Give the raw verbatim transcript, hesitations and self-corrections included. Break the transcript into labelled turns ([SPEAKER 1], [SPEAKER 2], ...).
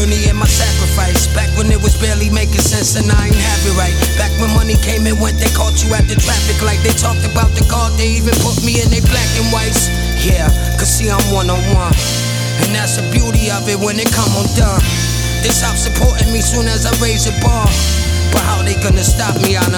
[SPEAKER 1] journey and my sacrifice. Back when it was barely making sense and I ain't have it right. Back when money came and went, they caught you at the traffic light. They talked about the God, they even put me in they black and whites. Yeah, cause see I'm one on one, and that's the beauty of it when it come undone. They stop supporting me soon as I raise the bar, but how they gonna stop me? I